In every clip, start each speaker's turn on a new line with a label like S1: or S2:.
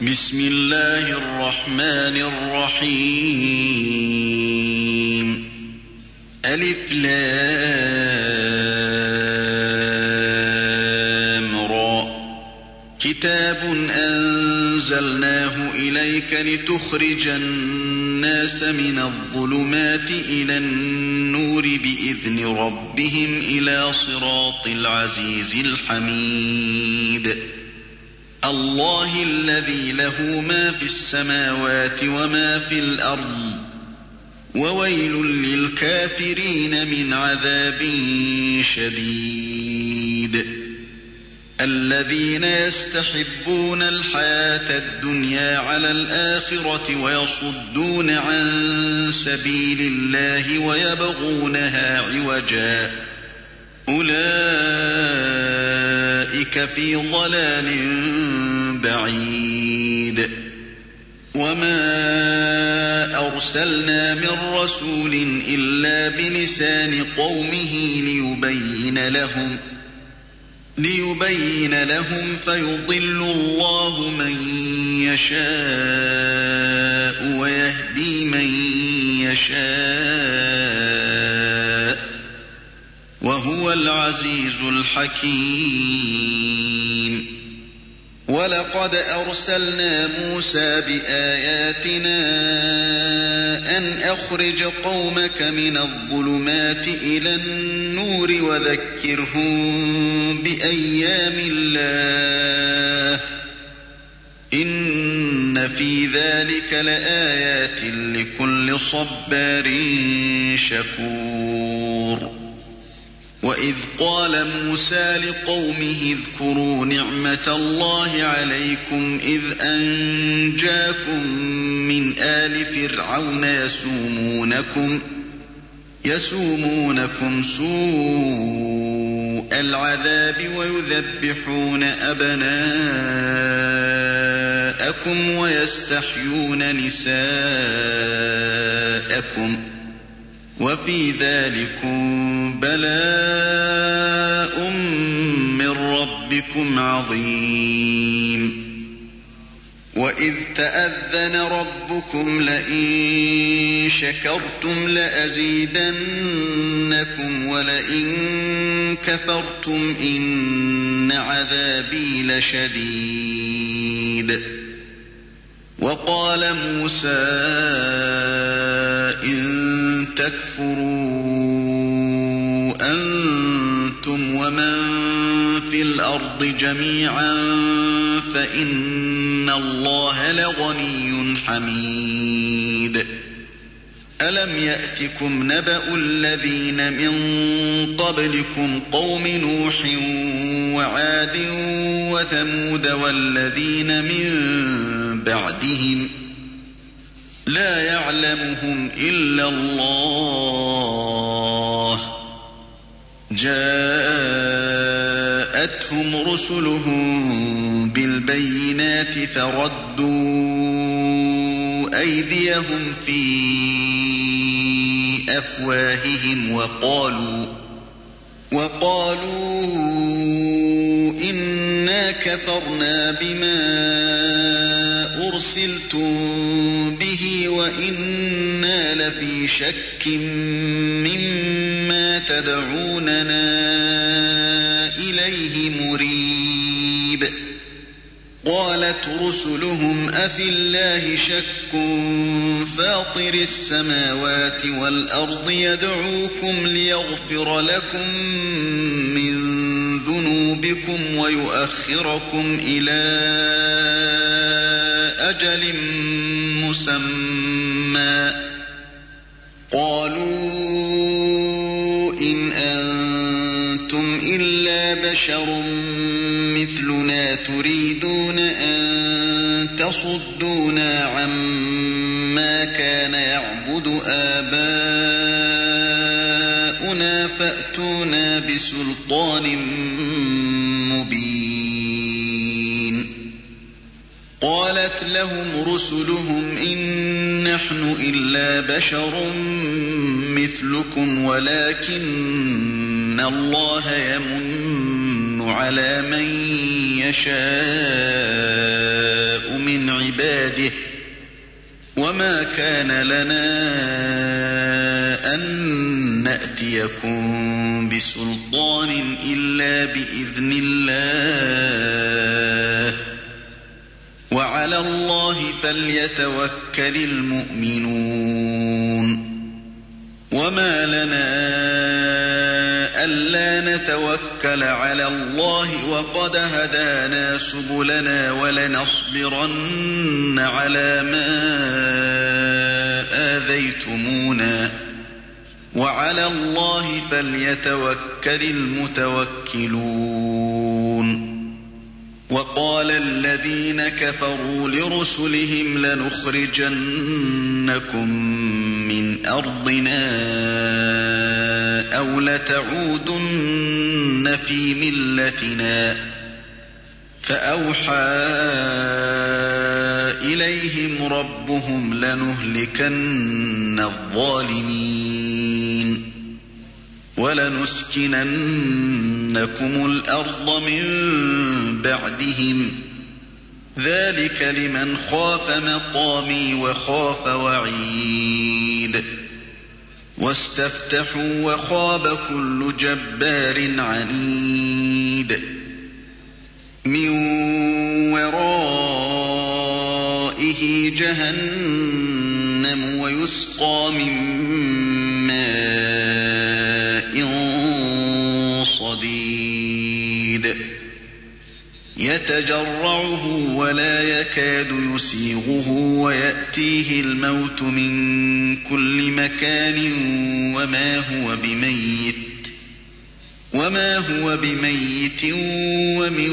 S1: بسم الله الرحمن الرحيم ألف لام را كتاب أنزلناه إليك لتخرج الناس من الظلمات إلى النور بإذن ربهم إلى صراط العزيز الحميد الله الذي له ما في السماوات وما في الأرض وويل للكافرين من عذاب شديد الذين يستحبون الحياة الدنيا على الآخرة ويصدون عن سبيل الله ويبغونها عوجا أولئك في ضلال بعيد وما أرسلنا من رسول إلا بلسان قومه ليبين لهم فيضل الله من يشاء ويهدي من يشاء وهو العزيز الحكيم ولقد أرسلنا موسى بآياتنا أن أخرج قومك من الظلمات إلى النور وذكرهم بأيام الله إن في ذلك لآيات لكل صبار شكور وإذ قال موسى لقومه اذكروا نعمة الله عليكم إذ أنجاكم من آل فرعون يسومونكم سوء العذاب ويذبحون أبناءكم ويستحيون نساءكم وفي ذلكم بلاء من ربكم عظيم وإذ تأذن ربكم لئن شكرتم لأزيدنكم ولئن كفرتم إن عذابي لشديد وقال موسى إن تكفروا أنتم ومن في الأرض جميعا فإن الله لغني حميد ألم يأتكم نبأ الذين من قبلكم قوم نوح وعاد وثمود والذين من بعدهم لا يعلمهم إلا الله جاءتهم رسلهم بالبينات فردوا أيديهم في أفواههم وقالوا إنا كفرنا بما أرسلتم به وإنا لفي شك مما تدعوننا إليه مريب قالت رسلهم أفي الله شك فاطر السماوات والأرض يدعوكم ليغفر لكم من ذنوبكم ويؤخركم إلى أجل مسمى قالوا إن أنتم إلا بشر مثلنا تريدون أن تصدونا عما كان يعبد آباؤنا فأتونا بسلطان مبين قالت لهم رسلهم إن نحن إلا بشر مثلكم ولكن الله يمن على من يشاء من بيده وما كان لنا أن نأتيكم بسلطان إلا بإذن الله وعلى الله فليتوكل المؤمنون وما لنا ألا نتوكل على الله وقد هدانا سبلنا ولنصبرن على ما آذيتمونا وعلى الله فليتوكل المتوكلون وقال الذين كفروا لرسلهم لنخرجنكم من أرضنا أو لتعودن في ملتنا فأوحى إليهم ربهم لنهلكن الظالمين ولنسكننكم الأرض من بعدهم ذلك لمن خاف مقامي وخاف وعيد واستفتحوا وخاب كل جبار عنيد من ورائه جهنم ويسقى من ماء صديد يتجرعه ولا يكاد يسيغه ويأتيه الموت من كل مكان وما هو بميت ومن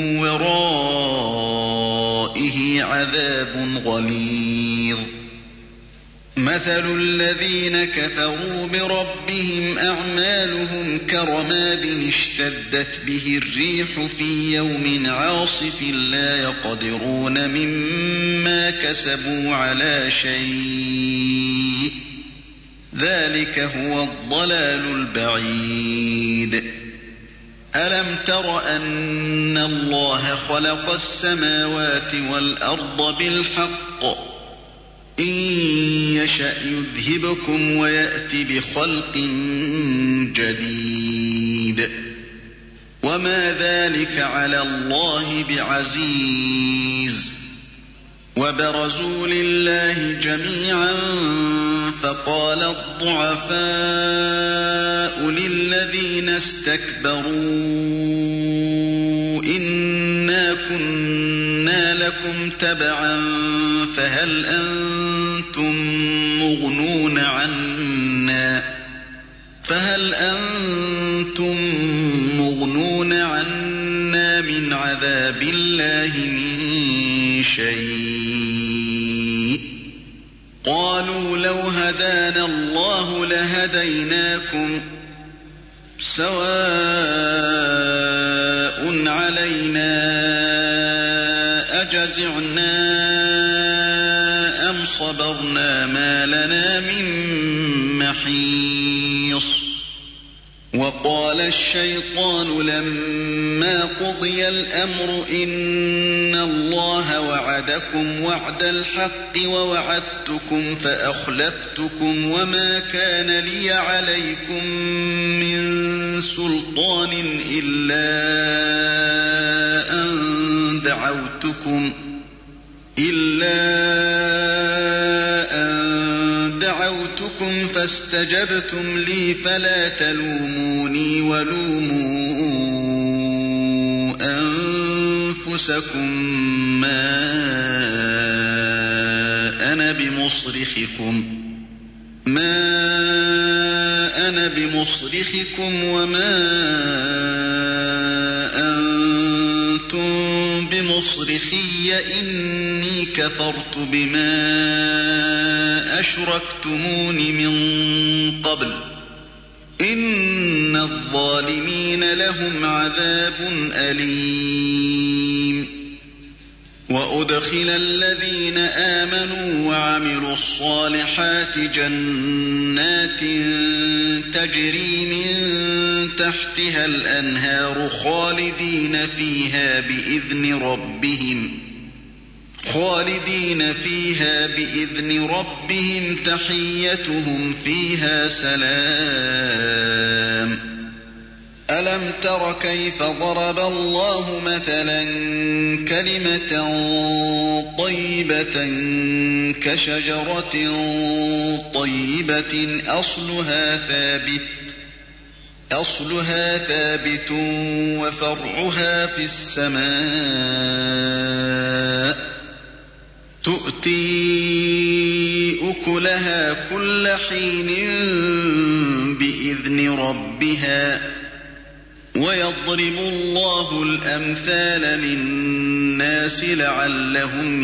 S1: ورائه عذاب غليظ مثل الذين كفروا بربهم أعمالهم كرماد اشتدت به الريح في يوم عاصف لا يقدرون مما كسبوا على شيء ذلك هو الضلال البعيد ألم تر أن الله خلق السماوات والأرض بالحق إن يشأ يذهبكم ويأت بخلق جديد وما ذلك على الله بعزيز وبرزوا لله جميعا فقال الضعفاء للذين استكبروا إنا كنا لكم تبعا فهل أنتم مغنون عنا من عذاب الله من شيء قالوا لو هدانا الله لهديناكم سواء علينا أجزعنا أم صبرنا ما لنا من محيص وقال الشيطان لما قضي الأمر إن الله وعدكم وعد الحق ووعدتكم فأخلفتكم وما كان لي عليكم من سلطان إلا أن دعوتكم فاستجبتم لي فلا تلوموني ولوموا أنفسكم ما أنا بمصرخكم وما أنتم بمصرخي إني كفرت بما أشركتمون من قبل إن الظالمين لهم عذاب أليم وأدخل الذين آمنوا وعملوا الصالحات جنات تجري من تحتها الأنهار خالدين فيها خالدين فيها بإذن ربهم تحيتهم فيها سلام. ألم تر كيف ضرب الله مثلا كلمة طيبة كشجرة طيبة أصلها ثابت وفرعها في السماء تؤتي أكلها كل حين بإذن ربها ويضرب الله الأمثال للناس لعلهم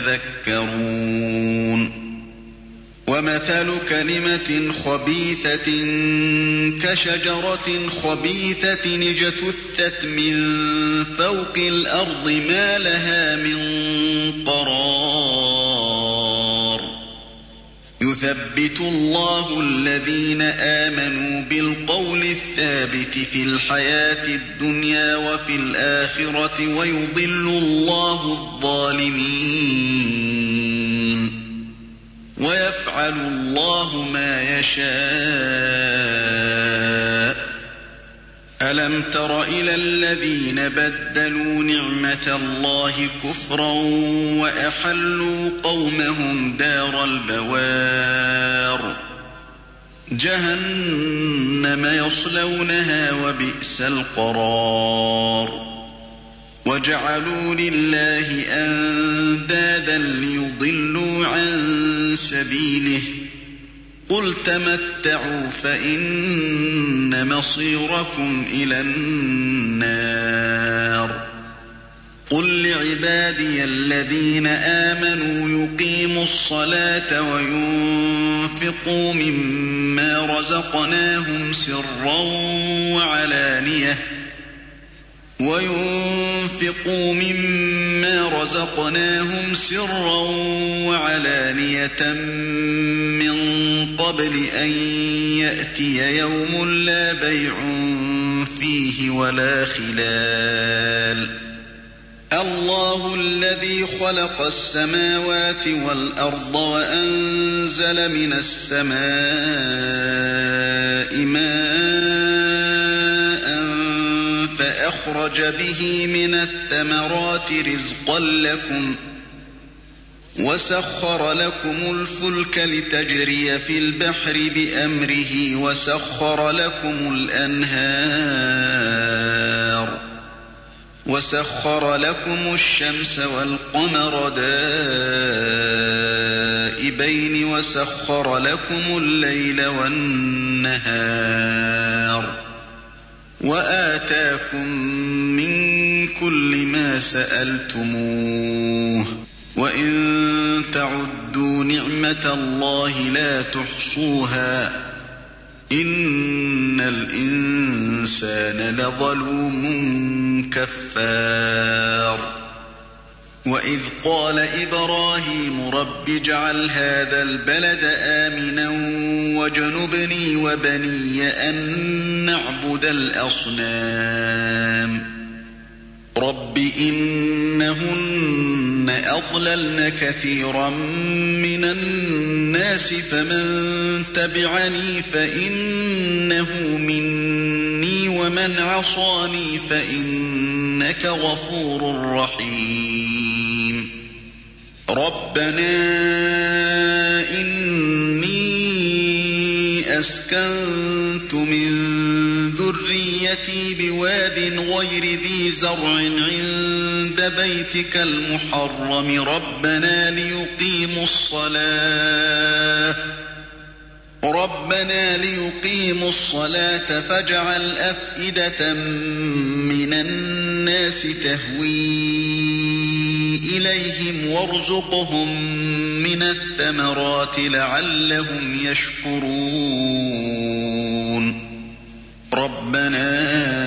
S1: يتذكرون. ومثل كلمة خبيثة كشجرة خبيثة اجتثت من فوق الأرض ما لها من قرار. يثبت الله الذين آمنوا بالقول الثابت في الحياة الدنيا وفي الآخرة ويضل الله الظالمين ويفعل الله ما يشاء. ألم تر إلى الذين بدلوا نعمة الله كفرا وأحلوا قومهم دار البوار جهنم يصلونها وبئس القرار. وجعلوا لله أندادا ليضلوا عن سبيله قل تمتعوا فإن مصيركم إلى النار. قل لعبادي الذين آمنوا يقيموا الصلاة وينفقوا مما رزقناهم سرا وعلانية من قبل أن يأتي يوم لا بيع فيه ولا خلال. الله الذي خلق السماوات والأرض وأنزل من السماء ماء فأخرج به من الثمرات رزقا لكم وسخر لكم الفلك لتجري في البحر بأمره وسخر لكم الشمس والقمر دائبين وسخر لكم الليل والنهار وآتاكم من كل ما سألتموه وإن تعدوا نعمة الله لا تحصوها إن الإنسان لظلوم كفار. وإذ قال إبراهيم رب اجعل هذا البلد آمنا واجنبني وبني أن نعبد الأصنام. رب إنهن أضللن كثيرا من الناس فمن تبعني فإنه مني ومن عصاني فإنك غفور رحيم. ربنا إني أسكنت من ذريتي بواد غير ذي زرع عند بيتك المحرم ربنا ليقيموا الصلاة فاجعل أفئدة من الناس تهوي إليهم وارزقهم من الثمرات لعلهم يشكرون. ربنا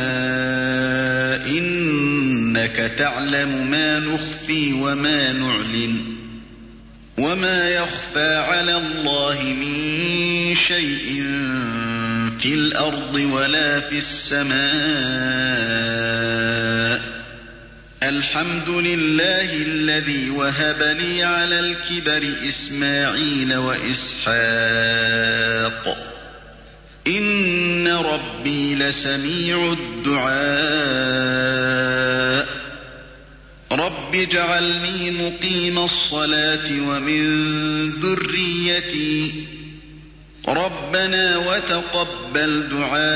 S1: إنك تعلم ما نخفي وما نعلن وما يخفى على الله من شيء في الأرض ولا في السماء. الحمد لله الذي وهب لي على الكبر إسماعيل وإسحاق إن ربي لسميع الدعاء رب اجعلني مقيم الصلاة ومن ذريتي ربنا وتقبل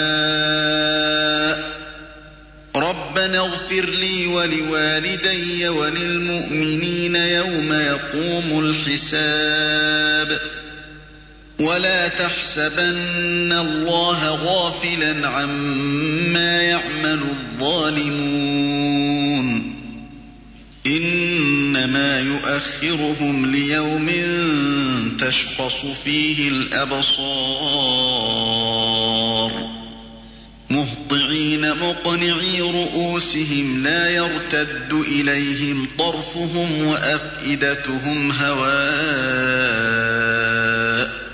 S1: دعاء ربنا اغفر لي ولوالدي وللمؤمنين يوم يقوم الحساب ولا تحسبن الله غافلا عما يعمل الظالمون إنما يؤخرهم ليوم تشخص فيه الأبصار مهطعين مقنعي رؤوسهم لا يرتد إليهم طرفهم وأفئدتهم هواء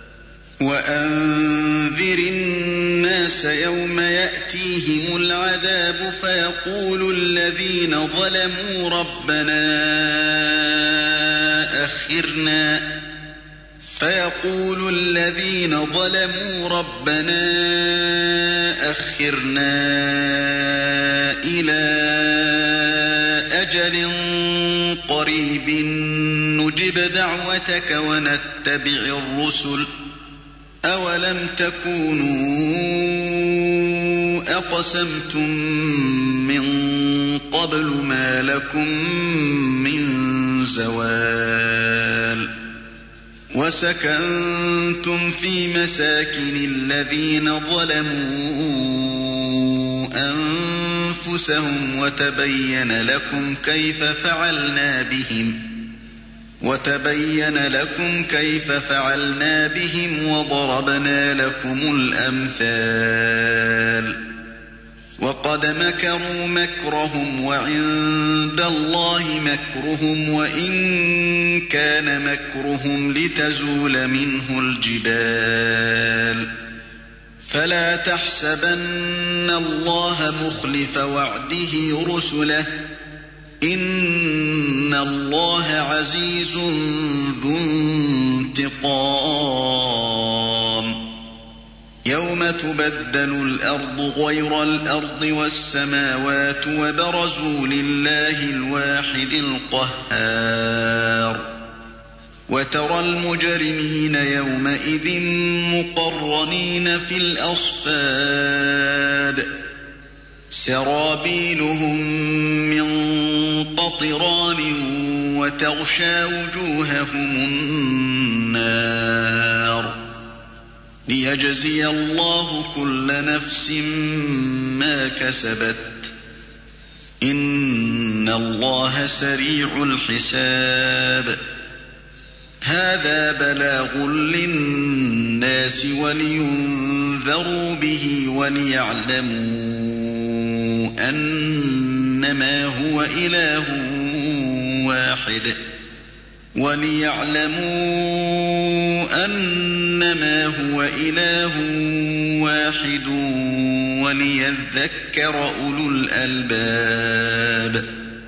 S1: وأنذر الناس يوم يأتيهم العذاب فيقول الذين ظلموا ربنا أخرنا إلى أجل قريب نجب دعوتك ونتبع الرسل أولم تكونوا أقسمتم من قبل ما لكم من زوال وسكنتم في مساكن الذين ظلموا أنفسهم وتبين لكم كيف فعلنا بهم وضربنا لكم الأمثال وقد مكروا مكرهم وعند الله مكرهم وإن كان مكرهم لتزول منه الجبال فلا تحسبن الله مخلف وعده رسله إن الله عزيز ذو انتقام يوم تبدل الأرض غير الأرض والسماوات وبرزوا لله الواحد القهار وترى المجرمين يومئذ مقرنين في الأصفاد سرابيلهم من قطران وتغشى وجوههم النار ليجزي الله كل نفس ما كسبت إن الله سريع الحساب هذا بلاغ للناس ولينذروا به وليعلموا أنما هو إله واحد وليذكر أولو الألباب